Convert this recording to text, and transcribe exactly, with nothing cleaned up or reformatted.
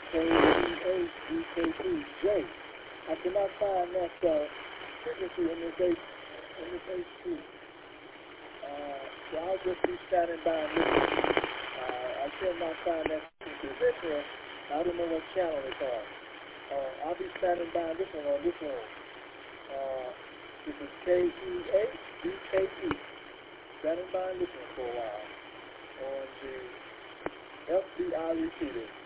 K E H D K E J. I cannot find that uh, frequency in this H in this H T. Uh, so I'll just be standing by and listening. Uh, I cannot find that frequency. This one, I don't know what channel it's on. Uh, I'll be standing by and listening on this one. Uh, this is K E H D K E. Standing by and listening for a while on the F B I repeater.